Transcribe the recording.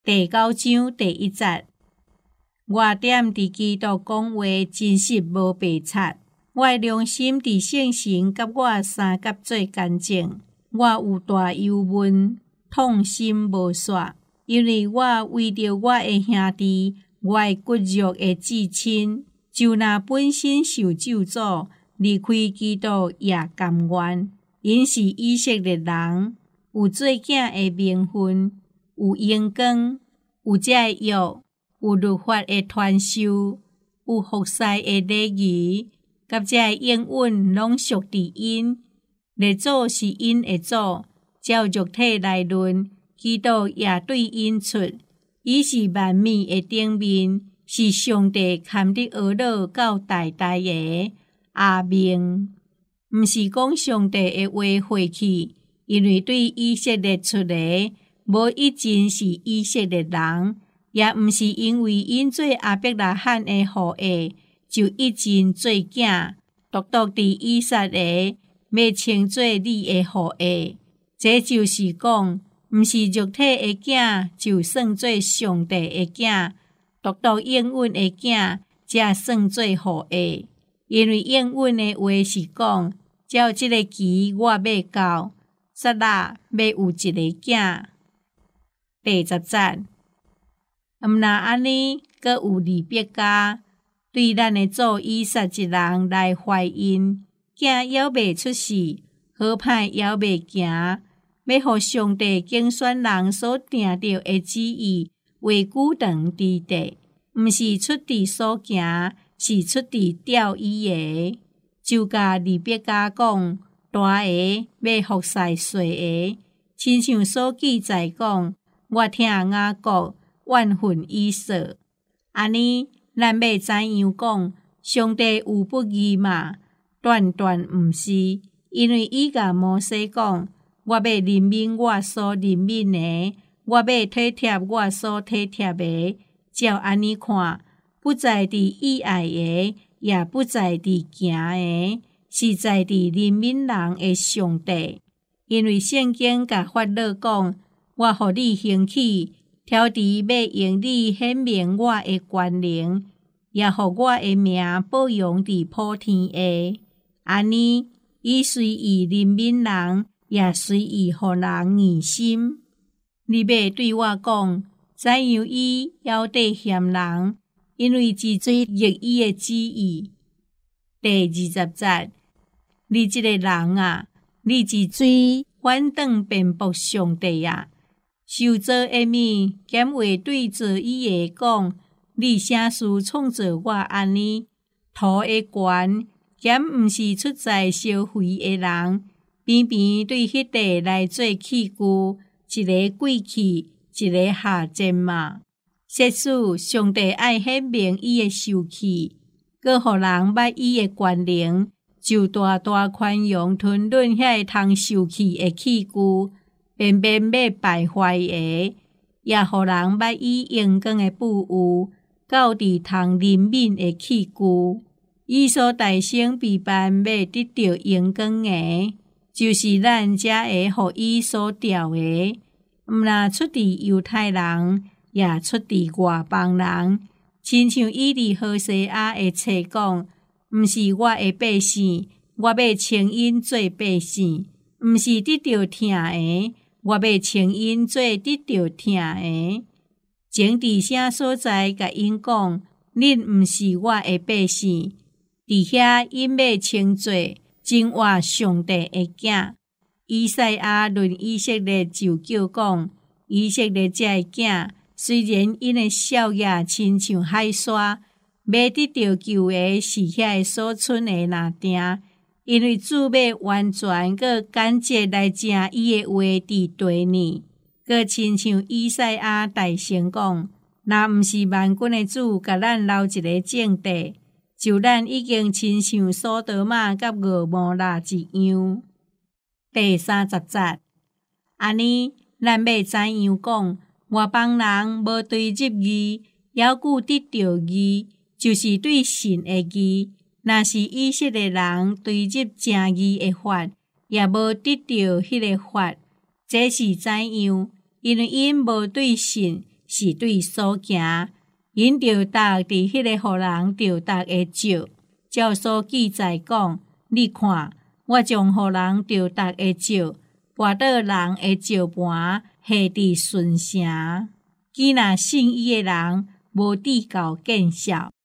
第9章第1節，我點佇基督講話真實無白插，我的良心佇聖神甲我三甲做見證。我有大憂悶，痛心無煞，因為我為着我的兄弟，我的骨肉的至親，就那本身受咒詛，離開基督也甘願，因是以色列人，有做囝的名分，有榮光，有這個約，有律法的傳授，有服侍的禮儀，甲這個應允攏屬佇因。列祖是因的祖，照肉體來論，基督也對因出，伊是萬米的頂面，是上帝堪得呵咾到代代的。阿們，毋是講上帝的話廢去，因為對以色列出的，無一真是以色列人，也毋是因為因做亞伯拉罕的後裔，就一真做囝，獨佇以撒的，要稱做你的後裔。這就是講，毋是肉體的囝，就算做上帝的囝，獨應允的囝，才算做後裔。因為應允的話是講，照這個期我要到，撒拉要有一個囝。第10節，毋那安尼，閣有利百加，對咱的祖以撒一人來懷孕，囝猶未出世，好歹猶未行，要互上帝競選人所定着的旨意，為久長之地，毋是出佇所行，是出佇釣伊的。就甲利百加講，大個要服侍細個，親像所記載講，我聽雅各怨恨以掃。安尼，咱要怎樣講？上帝有不義嘛？斷毋是，因為伊甲摩西講，我要憐憫我所憐憫的，我要體貼我所體貼的。照安尼看，不在佇意愛的，也不在佇行的，是在佇憐憫人的上帝。因為聖經甲法老講，我互你興起，挑佇要用你顯明我的權能，也互我的名保養佇普天下。安尼，伊隨意憐憫人，也隨意互人硬心。你要對我講，怎樣伊猶得嫌人？因為只做逆伊的旨意。第20節，你這個人啊，你只做反轉辯駁上帝啊！受造的物，兼話對造伊的講，你啥事創造我安尼？土的權，兼毋是出在燒肥的人，偏偏對迄個來做器具，一個貴氣，一個下賤嘛。設使上帝愛顯明伊的受氣，閣互人捌伊的權能，就大大寬容吞忍遐個通受氣的器具，偏偏要敗壞的，也互人捌伊榮光的富有，到佇通憐憫的器具。伊所大聲備辦要得到榮光的，就是咱這個互伊所調的，毋那出佇猶太人，也出佇外邦人，親像伊佇何西阿的冊講，毋是我的百姓，我要稱因做百姓；毋是得到疼的，我要稱因做得到疼的。前佇啥所在甲因講，恁毋是我的百姓，佇遐因要稱做真活上帝的囝。以賽亞論以色列就叫講，以色列這個囝。雖然因的少爺親像海沙，要得到救的是遐個所存的那定，因為主要完全閣簡潔來正伊的話佇地呢，閣親像以賽亞大先講，若毋是萬軍的主甲咱留一個證地，就咱已經親像所多瑪甲蛾摩拉一樣。第30節，安尼咱要怎樣講？外邦人無對入義，猶舊得到義，就是對神的義。若是以色列人對入正義的法，也無得到迄個法，這是怎樣？因為因無對神， 是对所行，因着踏伫迄个互人着踏的石，照所记载讲，你看，我将互人着踏的石跋倒人的石盘，下伫顺城。既若信伊的人无至高见效，